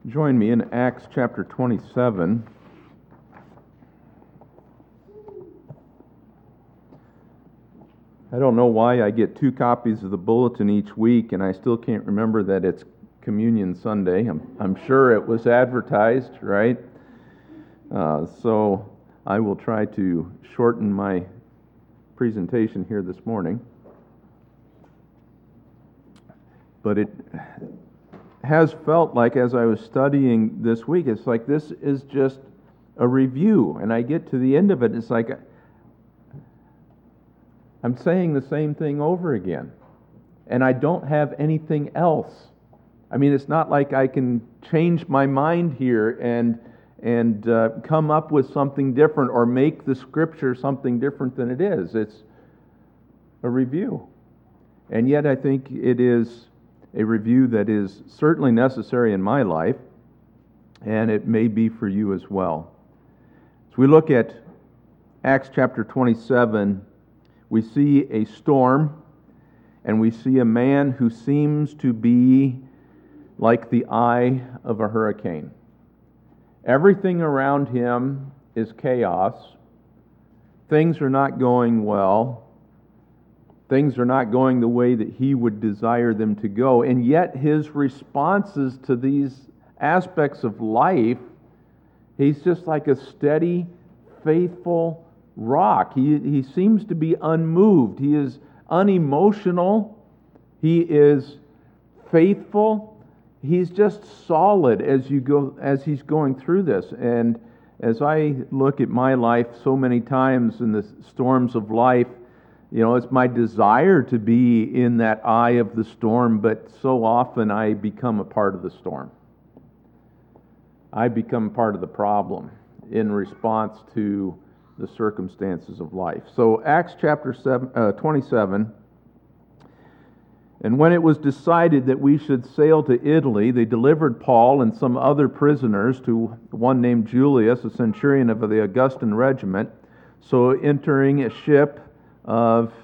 Join me in Acts chapter 27. I don't know why I get 2 copies of the bulletin each week, and I still can't remember that it's Communion Sunday. I'm sure it was advertised, right? So I will try to shorten my presentation here this morning. But it has felt like, as I was studying this week, it's like this is just a review, and I get to the end of it, it's like I'm saying the same thing over again, and I don't have anything else. I mean, it's not like I can change my mind here and come up with something different or make the Scripture something different than it is. It's a review. And yet I think it is a review that is certainly necessary in my life, and it may be for you as well. As we look at Acts chapter 27, we see a storm, and we see a man who seems to be like the eye of a hurricane. Everything around him is chaos. Things are not going well. Things are not going the way that he would desire them to go. And yet his responses to these aspects of life, he's just like a steady, faithful rock. He seems to be unmoved. He is unemotional. He is faithful. He's just solid as he's going through this. And as I look at my life so many times in the storms of life, it's my desire to be in that eye of the storm, but so often I become a part of the storm. I become part of the problem in response to the circumstances of life. So Acts chapter 27, and when it was decided that we should sail to Italy, they delivered Paul and some other prisoners to one named Julius, a centurion of the Augustan regiment. So entering a ship of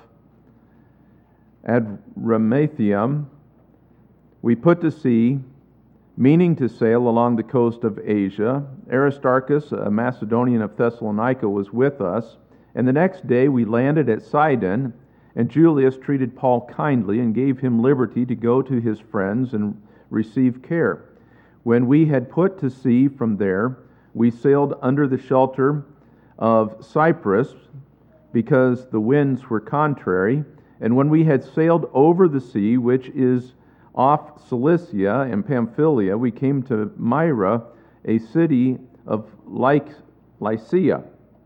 Adramyttium, we put to sea, meaning to sail along the coast of Asia. Aristarchus, a Macedonian of Thessalonica, was with us, and the next day we landed at Sidon, and Julius treated Paul kindly and gave him liberty to go to his friends and receive care. When we had put to sea from there, we sailed under the shelter of Cyprus, because the winds were contrary. And when we had sailed over the sea, which is off Cilicia and Pamphylia, we came to Myra, a city of Lycia.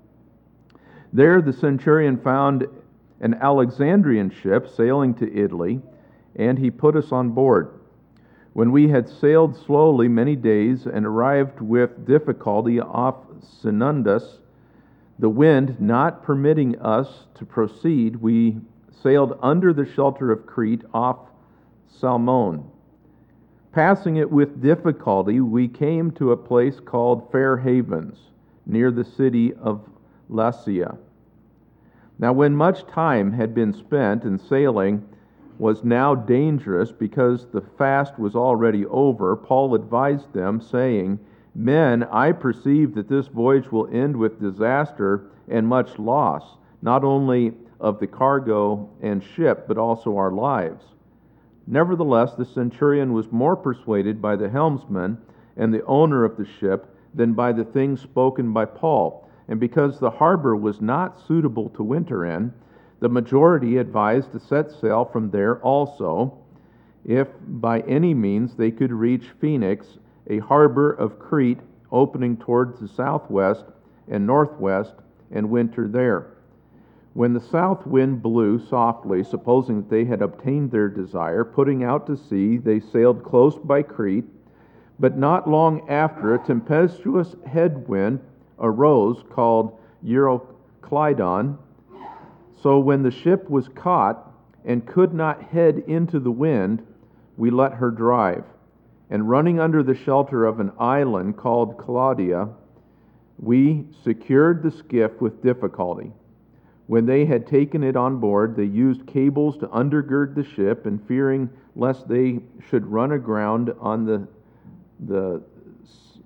There the centurion found an Alexandrian ship sailing to Italy, and he put us on board. When we had sailed slowly many days and arrived with difficulty off Cnidus, the wind not permitting us to proceed, we sailed under the shelter of Crete off Salmone. Passing it with difficulty, we came to a place called Fair Havens, near the city of Lasea. Now when much time had been spent and sailing was now dangerous because the fast was already over, Paul advised them, saying, "Men, I perceive that this voyage will end with disaster and much loss, not only of the cargo and ship, but also our lives." Nevertheless, the centurion was more persuaded by the helmsman and the owner of the ship than by the things spoken by Paul. And because the harbor was not suitable to winter in, the majority advised to set sail from there also, if by any means they could reach Phoenix, a harbor of Crete opening towards the southwest and northwest, and winter there. When the south wind blew softly, supposing that they had obtained their desire, putting out to sea, they sailed close by Crete. But not long after, a tempestuous headwind arose called Euroclydon. So when the ship was caught and could not head into the wind, we let her drive. And running under the shelter of an island called Claudia, we secured the skiff with difficulty. When they had taken it on board, they used cables to undergird the ship, and fearing lest they should run aground on the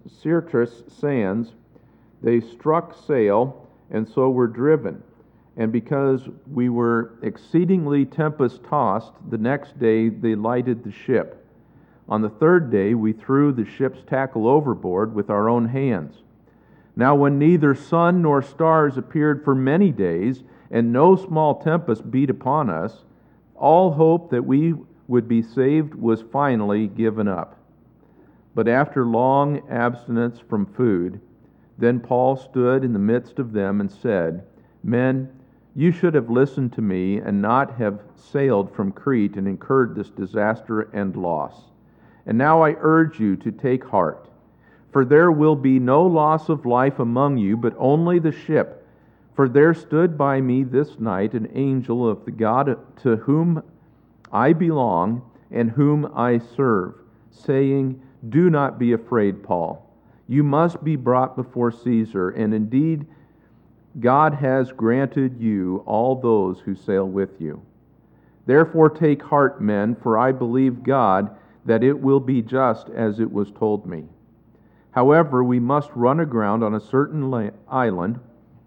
Syrtis sands, they struck sail, and so were driven. And because we were exceedingly tempest-tossed, the next day they lighted the ship. On the third day we threw the ship's tackle overboard with our own hands. Now when neither sun nor stars appeared for many days, and no small tempest beat upon us, all hope that we would be saved was finally given up. But after long abstinence from food, then Paul stood in the midst of them and said, Men, you should have listened to me and not have sailed from Crete and incurred this disaster and loss. And now I urge you to take heart, for there will be no loss of life among you, but only the ship. For there stood by me this night an angel of the God to whom I belong and whom I serve, saying, Do not be afraid, Paul. You must be brought before Caesar, and indeed God has granted you all those who sail with you. Therefore take heart, men, for I believe God that it will be just as it was told me. However, we must run aground on a certain island.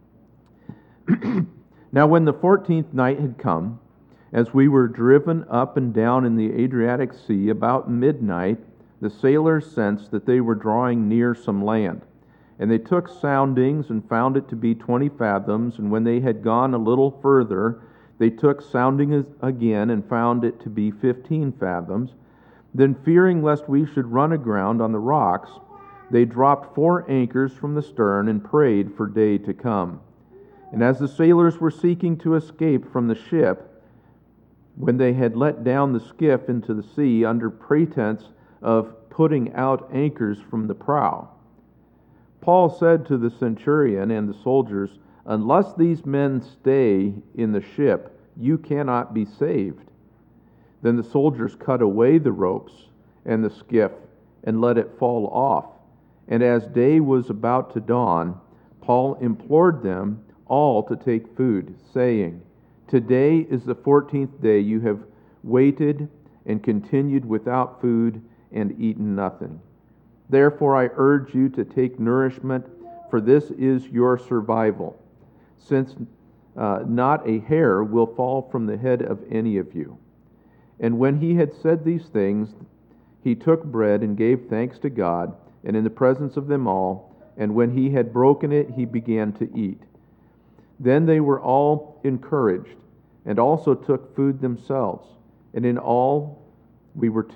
Now when the 14th night had come, as we were driven up and down in the Adriatic Sea, about midnight, the sailors sensed that they were drawing near some land. And they took soundings and found it to be 20 fathoms, and when they had gone a little further, they took soundings again and found it to be 15 fathoms. Then, fearing lest we should run aground on the rocks, they dropped 4 anchors from the stern and prayed for day to come. And as the sailors were seeking to escape from the ship, when they had let down the skiff into the sea under pretense of putting out anchors from the prow, Paul said to the centurion and the soldiers, Unless these men stay in the ship, you cannot be saved. Then the soldiers cut away the ropes and the skiff and let it fall off. And as day was about to dawn, Paul implored them all to take food, saying, Today is the 14th day you have waited and continued without food and eaten nothing. Therefore I urge you to take nourishment, for this is your survival, since not a hair will fall from the head of any of you. And when he had said these things, he took bread and gave thanks to God, and in the presence of them all, and when he had broken it, he began to eat. Then they were all encouraged, and also took food themselves. And in all, we were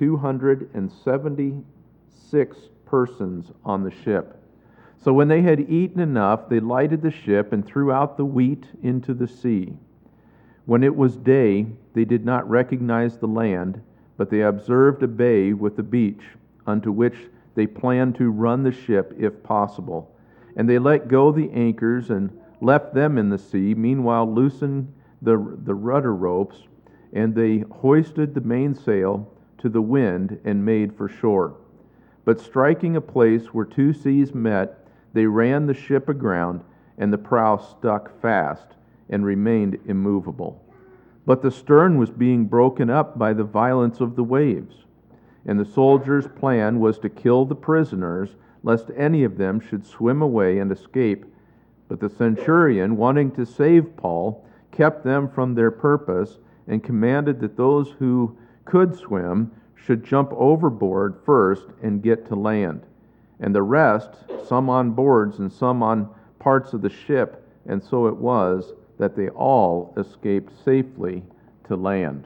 276 persons on the ship. So when they had eaten enough, they lighted the ship and threw out the wheat into the sea. When it was day, they did not recognize the land, but they observed a bay with a beach, unto which they planned to run the ship if possible. And they let go the anchors and left them in the sea, meanwhile loosened the rudder ropes, and they hoisted the mainsail to the wind and made for shore. But striking a place where 2 seas met, they ran the ship aground, and the prow stuck fast and remained immovable. But the stern was being broken up by the violence of the waves. And the soldiers' plan was to kill the prisoners, lest any of them should swim away and escape. But the centurion, wanting to save Paul, kept them from their purpose, and commanded that those who could swim should jump overboard first and get to land, and the rest, some on boards and some on parts of the ship, and so it was that they all escaped safely to land.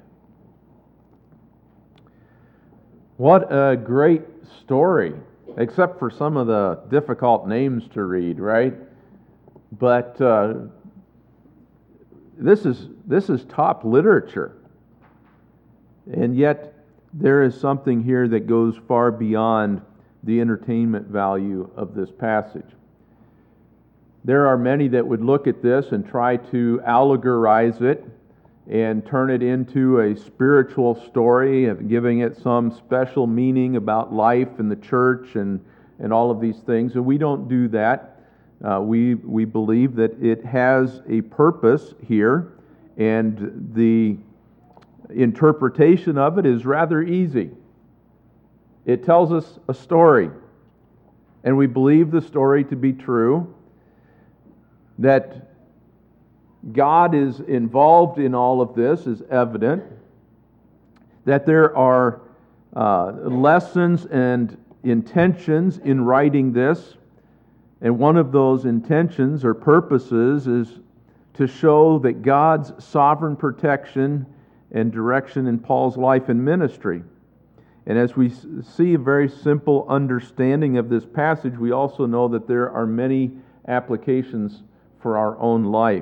What a great story, except for some of the difficult names to read, right? But this is top literature. And yet there is something here that goes far beyond the entertainment value of this passage. There are many that would look at this and try to allegorize it and turn it into a spiritual story, of giving it some special meaning about life and the church and all of these things. And we don't do that. We believe that it has a purpose here, and the interpretation of it is rather easy. It tells us a story, and we believe the story to be true, that God is involved in all of this is evident, that there are lessons and intentions in writing this, and one of those intentions or purposes is to show that God's sovereign protection and direction in Paul's life and ministry. And as we see a very simple understanding of this passage, we also know that there are many applications for our own life.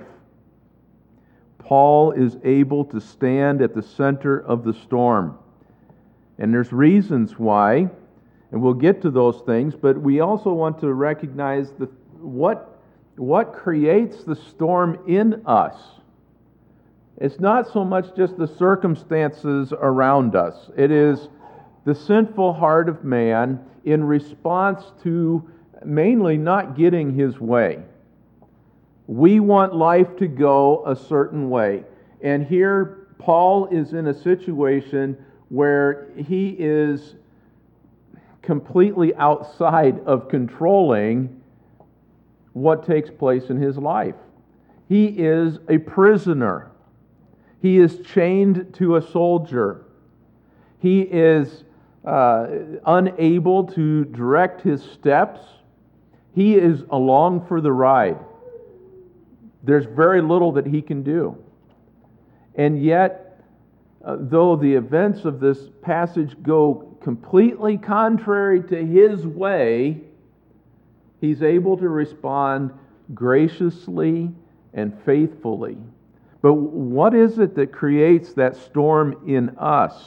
Paul is able to stand at the center of the storm. And there's reasons why, and we'll get to those things, but we also want to recognize what creates the storm in us. It's not so much just the circumstances around us. It is the sinful heart of man in response to mainly not getting his way. We want life to go a certain way. And here Paul is in a situation where he is completely outside of controlling what takes place in his life. He is a prisoner. He is chained to a soldier. He is unable to direct his steps. He is along for the ride. There's very little that he can do. And yet, though the events of this passage go completely contrary to his way, he's able to respond graciously and faithfully. But what is it that creates that storm in us?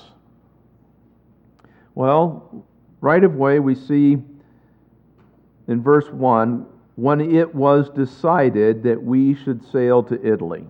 Well, right away we see in verse 1, when it was decided that we should sail to Italy.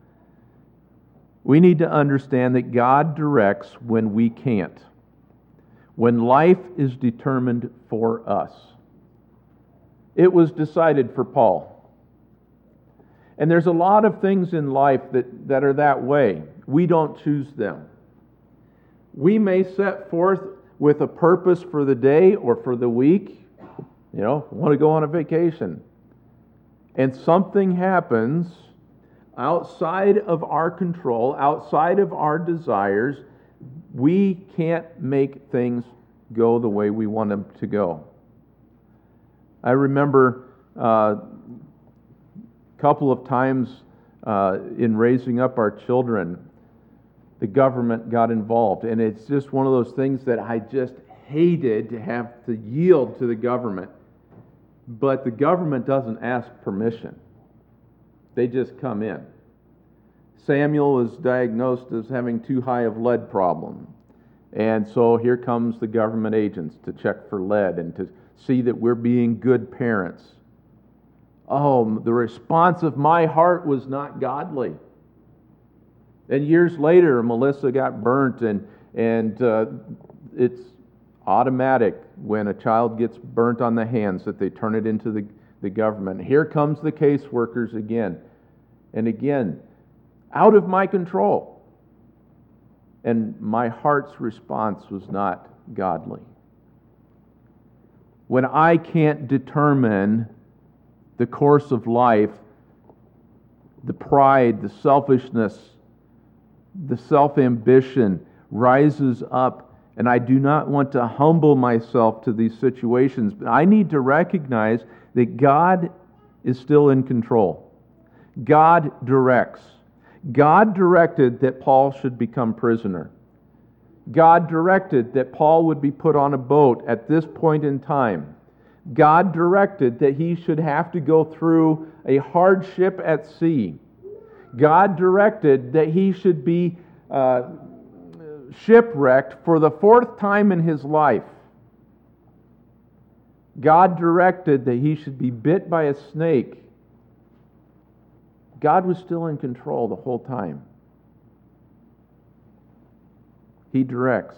We need to understand that God directs when we can't, when life is determined for us. It was decided for Paul. And there's a lot of things in life that are that way. We don't choose them. We may set forth with a purpose for the day or for the week. Want to go on a vacation. And something happens outside of our control, outside of our desires. We can't make things go the way we want them to go. I remember a couple of times in raising up our children, the government got involved. And it's just one of those things that I just hated to have to yield to the government. But the government doesn't ask permission. They just come in. Samuel was diagnosed as having too high of lead problem. And so here comes the government agents to check for lead and to see that we're being good parents. Oh, the response of my heart was not godly. And years later, Melissa got burnt, and it's automatic when a child gets burnt on the hands that they turn it into the government. Here comes the caseworkers again. And again, out of my control. And my heart's response was not godly. When I can't determine the course of life, the pride, the selfishness, the self-ambition rises up, and I do not want to humble myself to these situations. But I need to recognize that God is still in control. God directs. God directed that Paul should become prisoner. God directed that Paul would be put on a boat at this point in time. God directed that he should have to go through a hardship at sea. God directed that he should be shipwrecked for the 4th time in his life. God directed that he should be bit by a snake. God was still in control the whole time. He directs.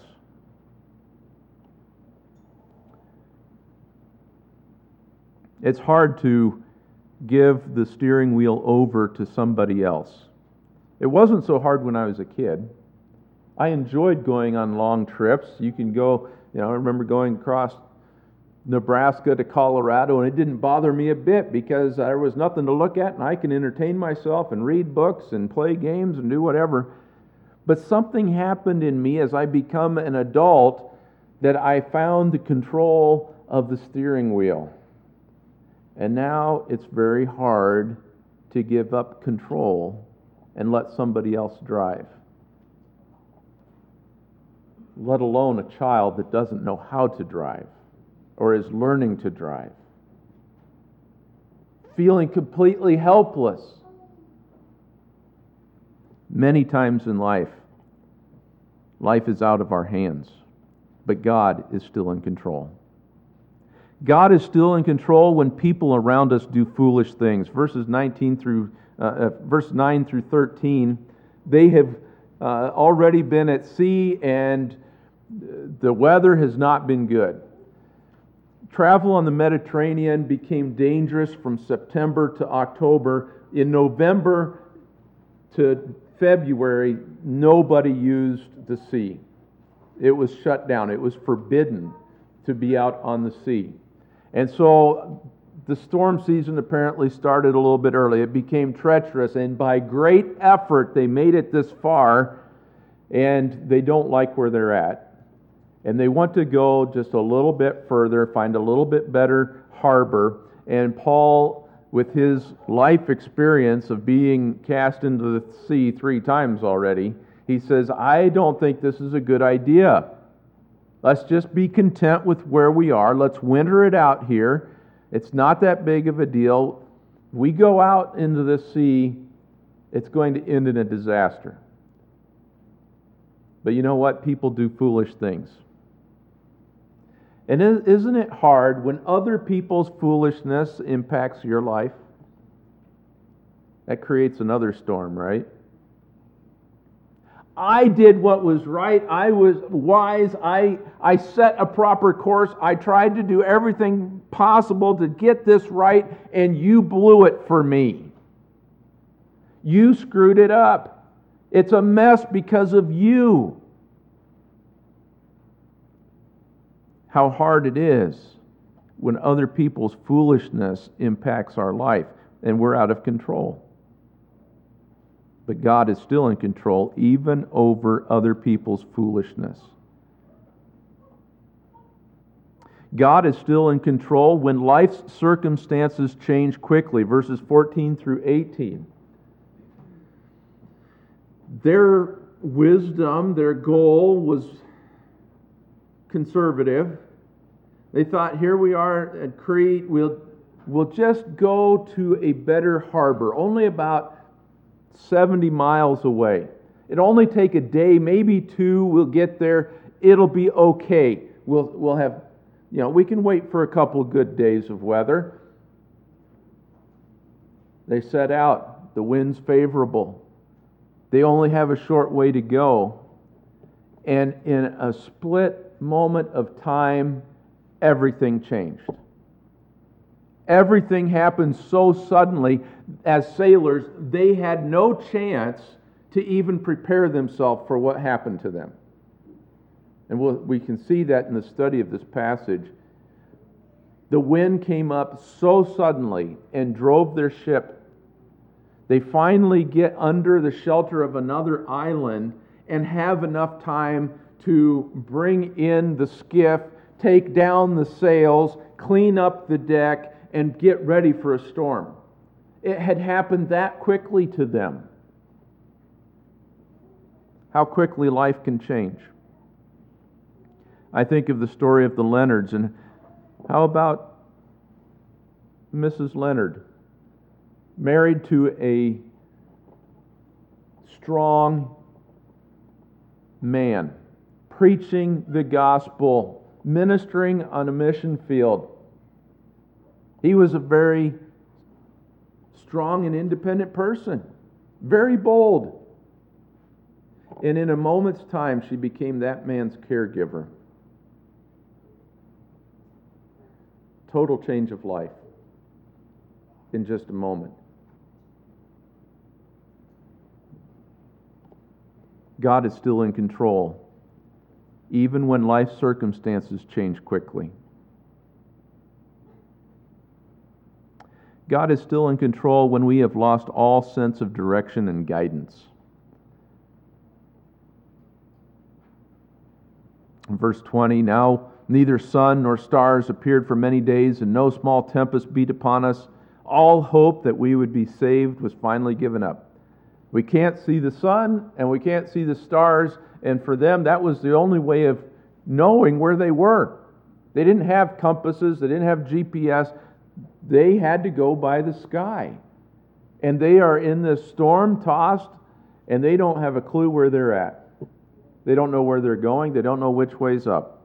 It's hard to give the steering wheel over to somebody else. It wasn't so hard when I was a kid. I enjoyed going on long trips. You can go, I remember going across Nebraska to Colorado, and it didn't bother me a bit because there was nothing to look at and I can entertain myself and read books and play games and do whatever. But something happened in me as I become an adult that I found the control of the steering wheel. And now it's very hard to give up control and let somebody else drive, let alone a child that doesn't know how to drive or is learning to drive. Feeling completely helpless. Many times in life is out of our hands, but God is still in control. God is still in control when people around us do foolish things. Verse 9 through 13, they have already been at sea and the weather has not been good. Travel on the Mediterranean became dangerous from September to October. In November to February, nobody used the sea. It was shut down. It was forbidden to be out on the sea. And so the storm season apparently started a little bit early. It became treacherous, and by great effort they made it this far, and they don't like where they're at. And they want to go just a little bit further, find a little bit better harbor. And Paul, with his life experience of being cast into the sea 3 times already, he says, I don't think this is a good idea. Let's just be content with where we are. Let's winter it out here. It's not that big of a deal. If we go out into the sea, it's going to end in a disaster. But you know what? People do foolish things. And isn't it hard when other people's foolishness impacts your life? That creates another storm, right? I did what was right. I was wise. I set a proper course. I tried to do everything possible to get this right, and you blew it for me. You screwed it up. It's a mess because of you. How hard it is when other people's foolishness impacts our life and we're out of control. But God is still in control even over other people's foolishness. God is still in control when life's circumstances change quickly. Verses 14 through 18. Their wisdom, their goal was conservative. They thought, here we are at Crete, we'll just go to a better harbor, only about 70 miles away. It'll only take a day, maybe 2, we'll get there, it'll be okay. We'll have, we can wait for a couple of good days of weather. They set out, the wind's favorable. They only have a short way to go. And in a split moment of time, everything changed. Everything happened so suddenly. As sailors, they had no chance to even prepare themselves for what happened to them. And we can see that in the study of this passage. The wind came up so suddenly and drove their ship. They finally get under the shelter of another island and have enough time to bring in the skiff, take down the sails, clean up the deck, and get ready for a storm. It had happened that quickly to them. How quickly life can change. I think of the story of the Leonards, and how about Mrs. Leonard, married to a strong man, preaching the gospel, ministering on a mission field. He was a very strong and independent person, very bold. And in a moment's time, she became that man's caregiver. Total change of life in just a moment. God is still in control, even when life circumstances change quickly. God is still in control when we have lost all sense of direction and guidance. In verse 20, now neither sun nor stars appeared for many days, and no small tempest beat upon us. All hope that we would be saved was finally given up. We can't see the sun and we can't see the stars, and for them that was the only way of knowing where they were. They didn't have compasses, they didn't have GPS. They had to go by the sky. And they are in this storm tossed, and they don't have a clue where they're at. They don't know where they're going. They don't know which way's up.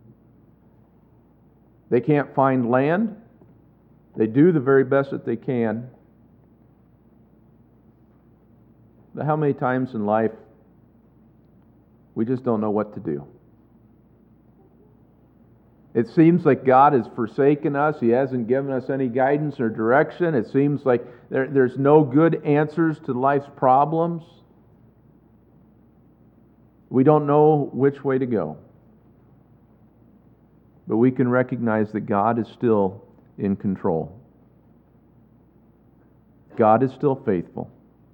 They can't find land. They do the very best that they can. But how many times in life we just don't know what to do? It seems like God has forsaken us. He hasn't given us any guidance or direction. It seems like there's no good answers to life's problems. We don't know which way to go. But we can recognize that God is still in control. God is still faithful.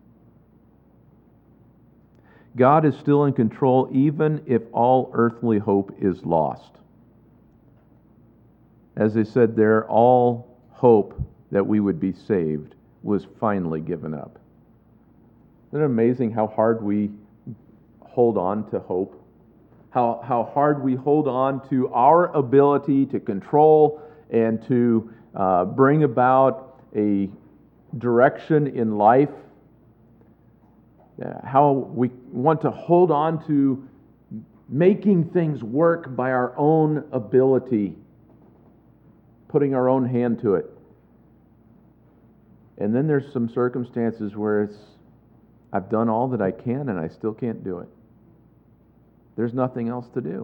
God is still in control even if all earthly hope is lost. As they said there, all hope that we would be saved was finally given up. Isn't it amazing how hard we hold on to hope? How hard we hold on to our ability to control and to bring about a direction in life. How we want to hold on to making things work by our own ability, putting our own hand to it. And then there's some circumstances where I've done all that I can and I still can't do it. There's nothing else to do.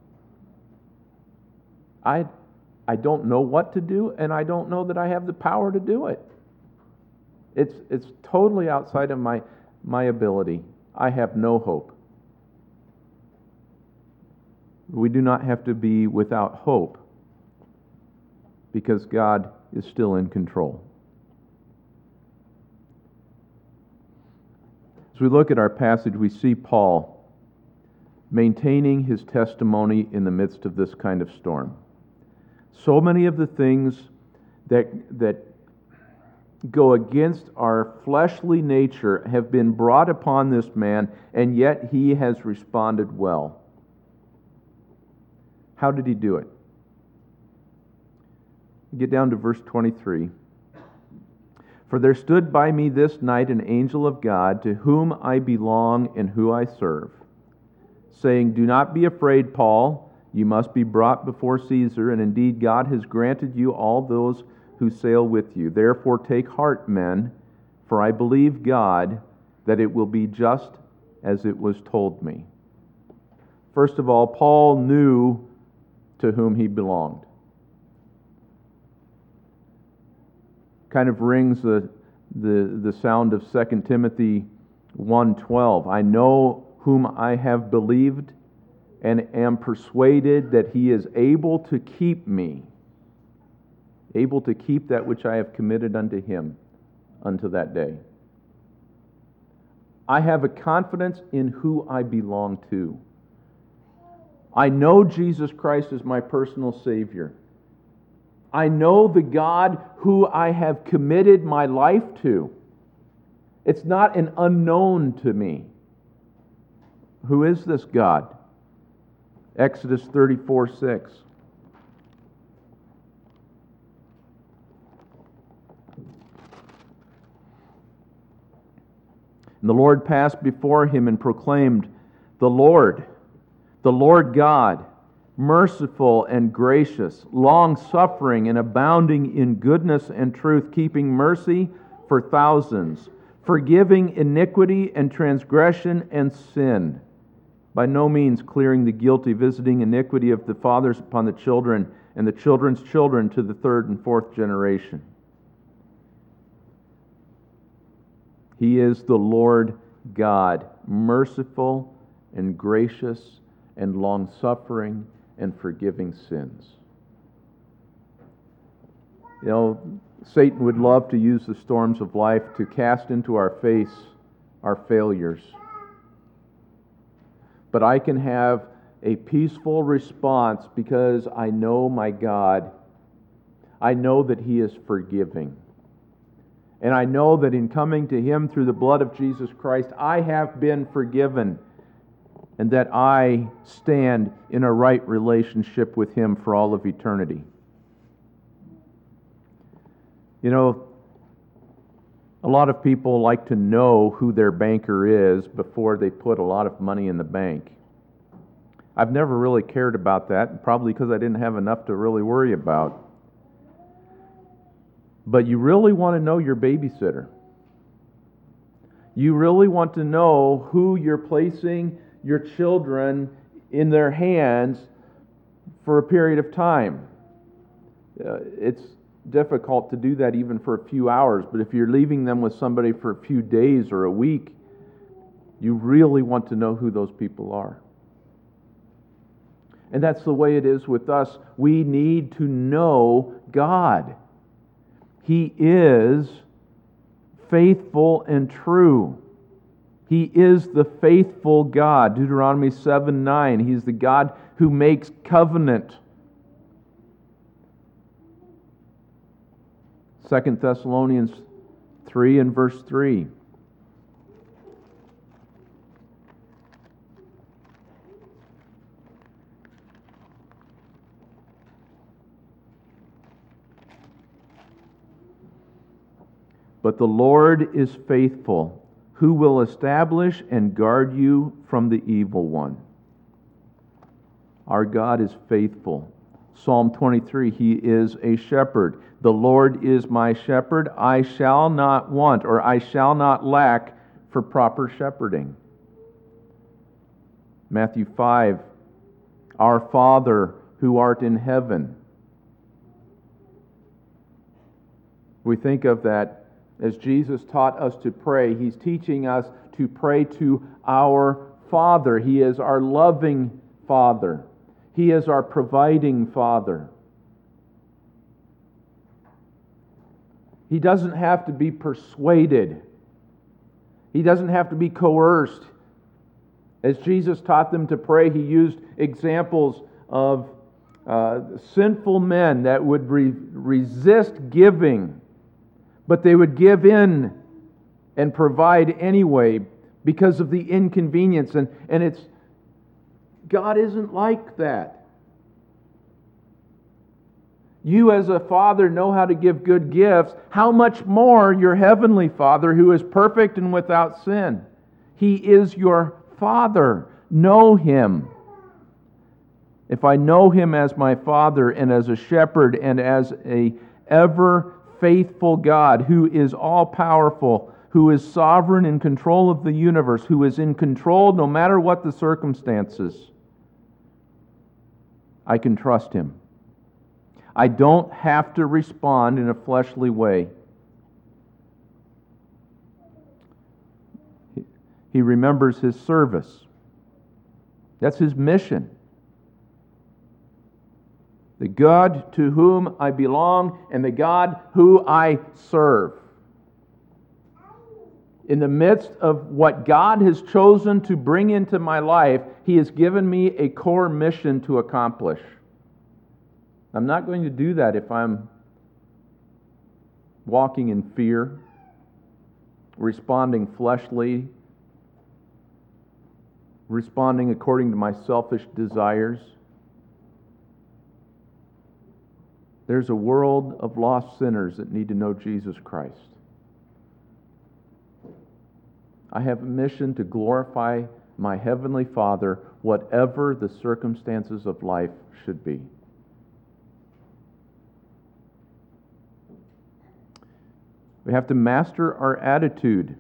I don't know what to do, and I don't know that I have the power to do it. It's totally outside of my ability. I have no hope. We do not have to be without hope, because God is still in control. As we look at our passage, we see Paul maintaining his testimony in the midst of this kind of storm. So many of the things that go against our fleshly nature have been brought upon this man, and yet he has responded well. How did he do it? Get down to verse 23. For there stood by me this night an angel of God, to whom I belong and who I serve, saying, do not be afraid, Paul. You must be brought before Caesar, and indeed God has granted you all those who sail with you. Therefore take heart, men, for I believe God that it will be just as it was told me. First of all, Paul knew to whom he belonged. Kind of rings the sound of 2 Timothy 1:12. I know whom I have believed, and am persuaded that he is able to keep me, able to keep that which I have committed unto him unto that day. I have a confidence in who I belong to. I know Jesus Christ is my personal Savior. I know the God who I have committed my life to. It's not an unknown to me. Who is this God? Exodus 34:6. And the Lord passed before him and proclaimed, the Lord God, merciful and gracious, long-suffering and abounding in goodness and truth, keeping mercy for thousands, forgiving iniquity and transgression and sin, by no means clearing the guilty, visiting iniquity of the fathers upon the children and the children's children to the third and fourth generation. He is the Lord God, merciful and gracious and long-suffering and forgiving sins. You know, Satan would love to use the storms of life to cast into our face our failures. But I can have a peaceful response because I know my God. I know that He is forgiving. And I know that in coming to Him through the blood of Jesus Christ, I have been forgiven, and that I stand in a right relationship with Him for all of eternity. You know, a lot of people like to know who their banker is before they put a lot of money in the bank. I've never really cared about that, probably because I didn't have enough to really worry about. But you really want to know your babysitter. You really want to know who you're placing your children in their hands for a period of time. It's difficult to do that even for a few hours, but if you're leaving them with somebody for a few days or a week, you really want to know who those people are. And that's the way it is with us. We need to know God. He is faithful and true. He is the faithful God. Deuteronomy 7:9. He's the God who makes covenant. 2 Thessalonians 3 and verse 3. But the Lord is faithful, who will establish and guard you from the evil one. Our God is faithful. Psalm 23, He is a shepherd. The Lord is my shepherd. I shall not want, or I shall not lack for proper shepherding. Matthew 5, Our Father who art in heaven. We think of that as Jesus taught us to pray. He's teaching us to pray to our Father. He is our loving Father. He is our providing Father. He doesn't have to be persuaded. He doesn't have to be coerced. As Jesus taught them to pray, He used examples of sinful men that would resist giving, but they would give in and provide anyway because of the inconvenience. And it's God isn't like that. You as a father know how to give good gifts. How much more your heavenly Father who is perfect and without sin? He is your Father. Know Him. If I know Him as my Father and as a shepherd and as a ever faithful God who is all-powerful, who is sovereign in control of the universe, who is in control no matter what the circumstances, I can trust Him. I don't have to respond in a fleshly way. He remembers His service. That's His mission. The God to whom I belong and the God who I serve. In the midst of what God has chosen to bring into my life, He has given me a core mission to accomplish. I'm not going to do that if I'm walking in fear, responding fleshly, responding according to my selfish desires. There's a world of lost sinners that need to know Jesus Christ. I have a mission to glorify my Heavenly Father, whatever the circumstances of life should be. We have to master our attitude.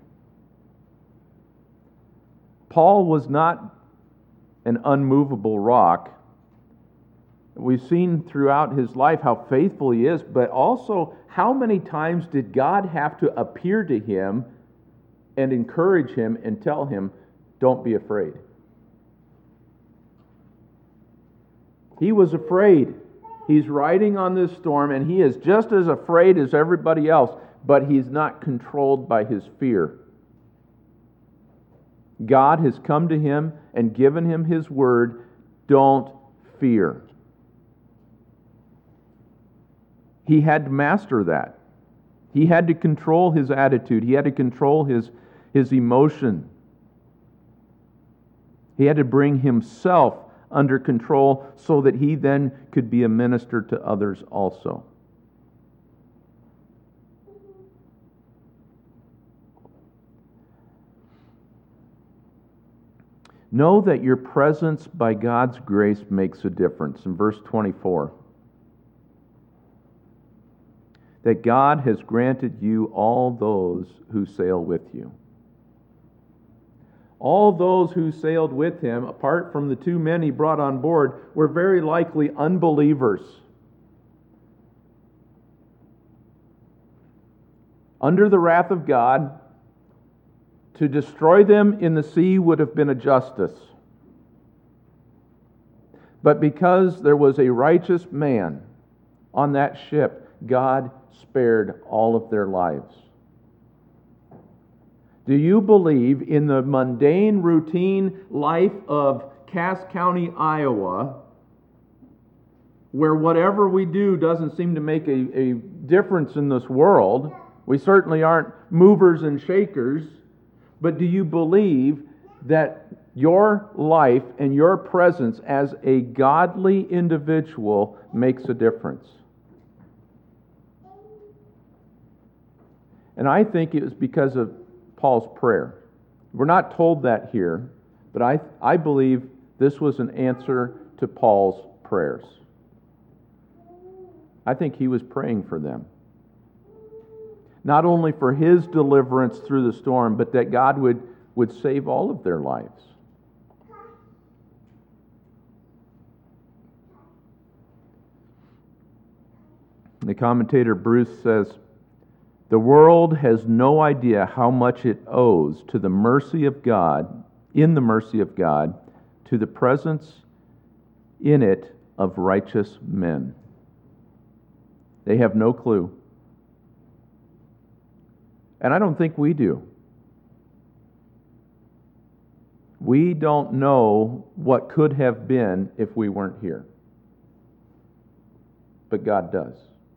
Paul was not an unmovable rock. We've seen throughout his life how faithful he is, but also how many times did God have to appear to him and encourage him and tell him, don't be afraid. He was afraid. He's riding on this storm, and he is just as afraid as everybody else, but he's not controlled by his fear. God has come to him and given him his word, don't fear. He had to master that. He had to control his attitude. He had to control his emotion. He had to bring himself under control so that he then could be a minister to others also. Know that your presence by God's grace makes a difference. In verse 24, that God has granted you all those who sail with you. All those who sailed with him, apart from the 2 men he brought on board, were very likely unbelievers. Under the wrath of God, to destroy them in the sea would have been a justice. But because there was a righteous man on that ship, God spared all of their lives. Do you believe in the mundane, routine life of Cass County, Iowa, where whatever we do doesn't seem to make a difference in this world? We certainly aren't movers and shakers, but do you believe that your life and your presence as a godly individual makes a difference? And I think it was because of Paul's prayer. We're not told that here, but I believe this was an answer to Paul's prayers. I think he was praying for them. Not only for his deliverance through the storm, but that God would save all of their lives. The commentator Bruce says, the world has no idea how much it owes to the mercy of God, in the mercy of God, to the presence in it of righteous men. They have no clue. And I don't think we do. We don't know what could have been if we weren't here. But God does.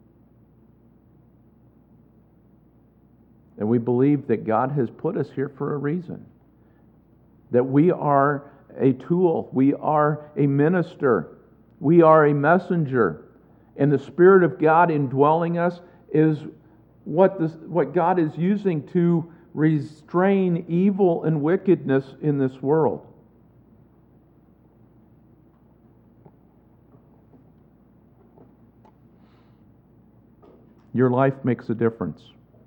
And we believe that God has put us here for a reason. That we are a tool. We are a minister. We are a messenger. And the Spirit of God indwelling us is what God is using to restrain evil and wickedness in this world. Your life makes a difference.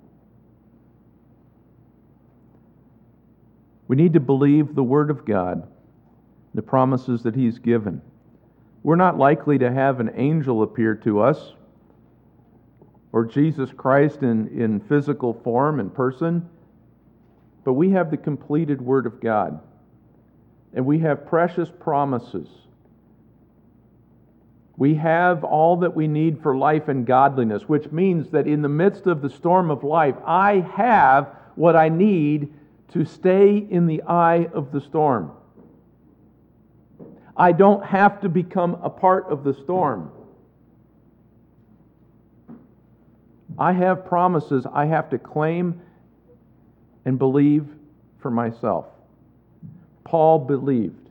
We need to believe the Word of God, the promises that He's given. We're not likely to have an angel appear to us, or Jesus Christ in physical form and person, but we have the completed Word of God, and we have precious promises. We have all that we need for life and godliness, which means that in the midst of the storm of life, I have what I need to stay in the eye of the storm. I don't have to become a part of the storm. I have promises I have to claim and believe for myself. Paul believed.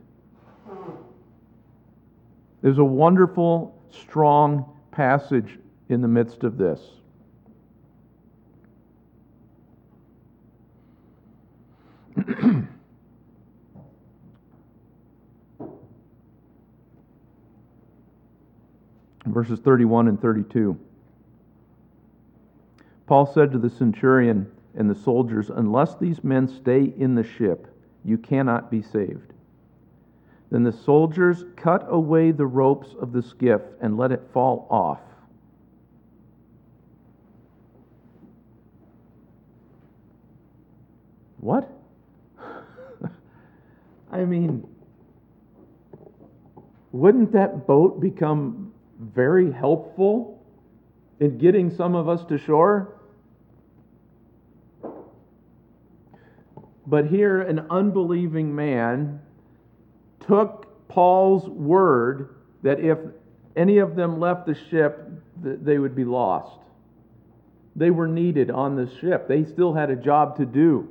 There's a wonderful, strong passage in the midst of this. Verses 31 and 32. Paul said to the centurion and the soldiers, unless these men stay in the ship, you cannot be saved. Then the soldiers cut away the ropes of the skiff and let it fall off. What? I mean, wouldn't that boat become very helpful in getting some of us to shore. But here, an unbelieving man took Paul's word that if any of them left the ship, they would be lost. They were needed on the ship. They still had a job to do.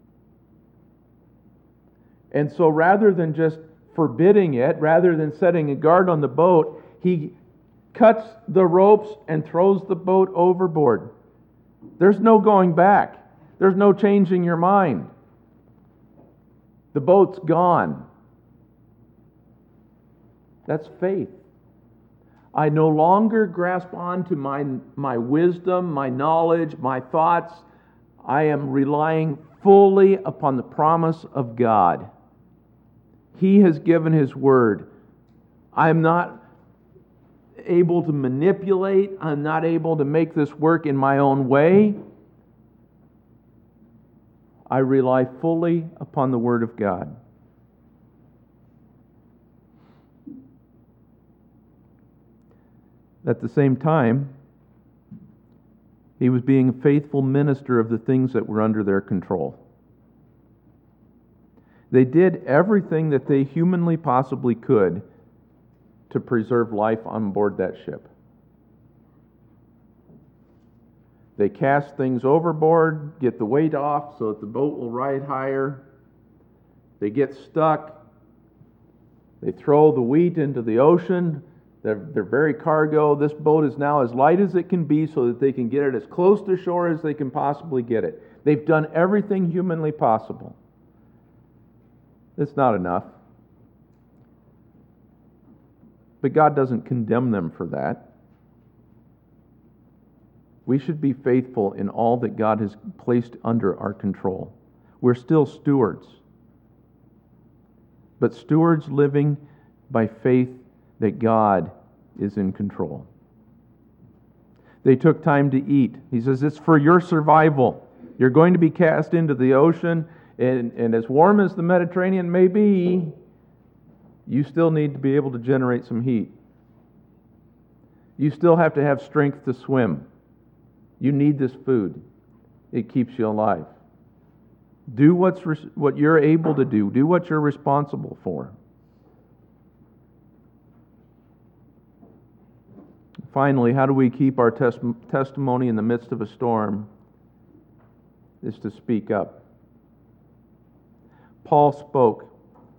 And so rather than just forbidding it, rather than setting a guard on the boat, he cuts the ropes and throws the boat overboard. There's no going back. There's no changing your mind. The boat's gone. That's faith. I no longer grasp on to my wisdom, my knowledge, my thoughts. I am relying fully upon the promise of God. He has given His word. I'm not able to manipulate. I'm not able to make this work in my own way. I rely fully upon the word of God. At the same time, he was being a faithful minister of the things that were under their control. They did everything that they humanly possibly could to preserve life on board that ship. They cast things overboard, get the weight off so that the boat will ride higher. They get stuck. They throw the wheat into the ocean. They're very cargo. This boat is now as light as it can be so that they can get it as close to shore as they can possibly get it. They've done everything humanly possible. It's not enough. But God doesn't condemn them for that. We should be faithful in all that God has placed under our control. We're still stewards. But stewards living by faith that God is in control. They took time to eat. He says, it's for your survival. You're going to be cast into the ocean, and as warm as the Mediterranean may be, you still need to be able to generate some heat. You still have to have strength to swim. You need this food. It keeps you alive. Do what you're able to do. Do what you're responsible for. Finally, how do we keep our testimony in the midst of a storm? Is to speak up. Paul spoke.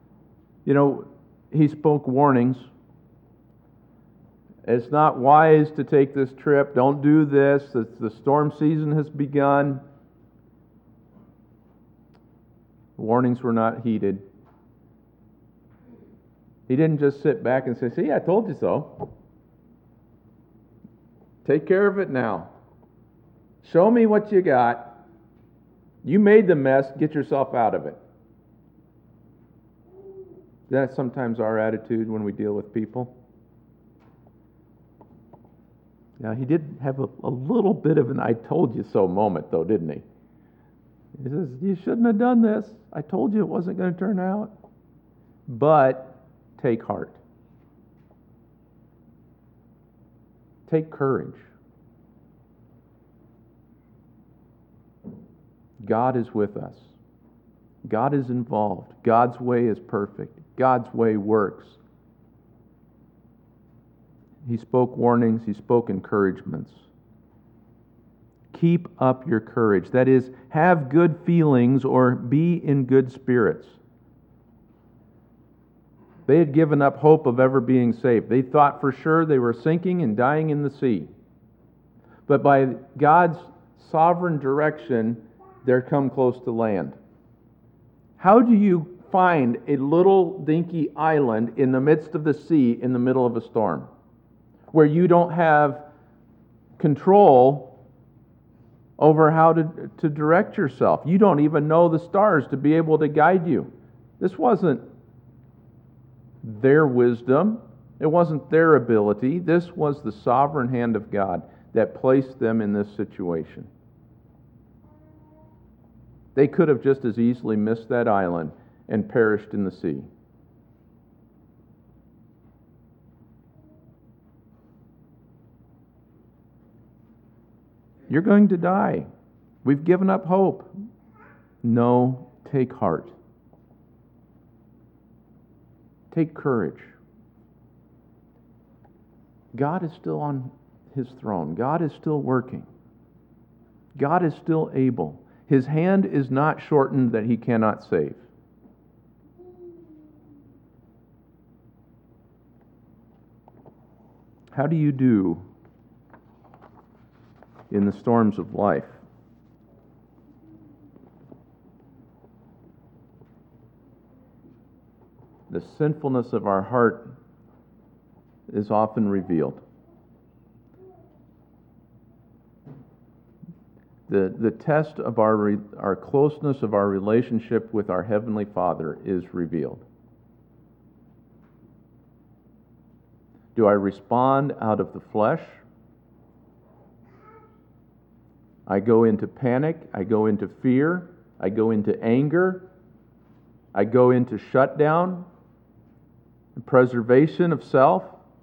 He spoke warnings. It's not wise to take this trip. Don't do this. The storm season has begun. Warnings were not heeded. He didn't just sit back and say, see, I told you so. Take care of it now. Show me what you got. You made the mess. Get yourself out of it. That's sometimes our attitude when we deal with people. Now, he did have a little bit of an I told you so moment, though, didn't he? He says, you shouldn't have done this. I told you it wasn't going to turn out. But take heart. Take courage. God is with us. God is involved. God's way is perfect. God's way works. He spoke warnings. He spoke encouragements. Keep up your courage. That is, have good feelings or be in good spirits. They had given up hope of ever being saved. They thought for sure they were sinking and dying in the sea. But by God's sovereign direction, they're come close to land. How do you find a little dinky island in the midst of the sea in the middle of a storm where you don't have control over how to direct yourself? You don't even know the stars to be able to guide you. This wasn't their wisdom. It wasn't their ability. This was the sovereign hand of God that placed them in this situation. They could have just as easily missed that island and perished in the sea. You're going to die. We've given up hope. No, take heart. Take courage. God is still on His throne. God is still working. God is still able. His hand is not shortened that He cannot save. How do you do in the storms of life? The sinfulness of our heart is often revealed. The test of our closeness of our relationship with our Heavenly Father is revealed. Do I respond out of the flesh? I go into panic, I go into fear, I go into anger, I go into shutdown, preservation of self?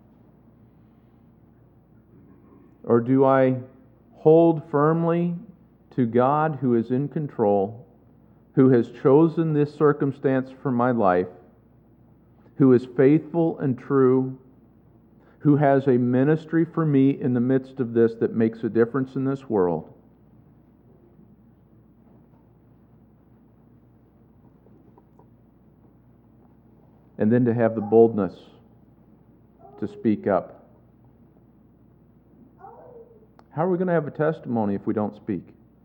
Or do I hold firmly to God who is in control, who has chosen this circumstance for my life, who is faithful and true, who has a ministry for me in the midst of this that makes a difference in this world? And then to have the boldness to speak up. How are we going to have a testimony if we don't speak?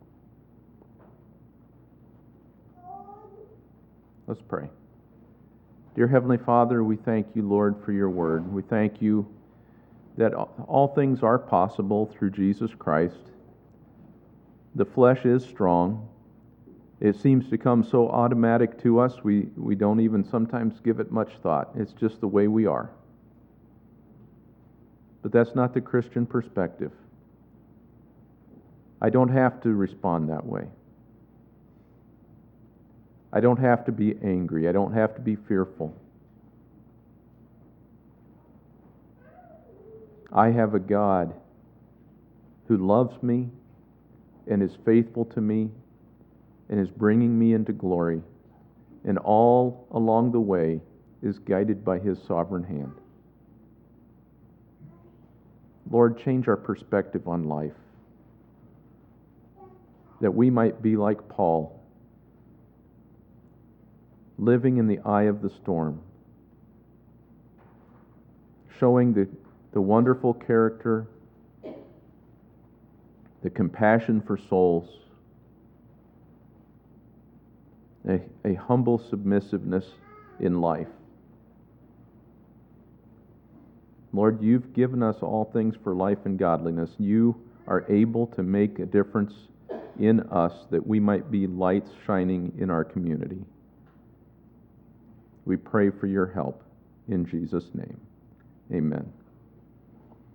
Let's pray. Dear Heavenly Father, we thank you, Lord, for your word. We thank you that all things are possible through Jesus Christ. The flesh is strong. It seems to come so automatic to us, we don't even sometimes give it much thought. It's just the way we are. But that's not the Christian perspective. I don't have to respond that way. I don't have to be angry. I don't have to be fearful. I have a God who loves me and is faithful to me and is bringing me into glory, and all along the way is guided by His sovereign hand. Lord, change our perspective on life, that we might be like Paul, living in the eye of the storm, showing the wonderful character, the compassion for souls, a humble submissiveness in life. Lord, you've given us all things for life and godliness. You are able to make a difference in us that we might be lights shining in our community. We pray for your help in Jesus' name. Amen.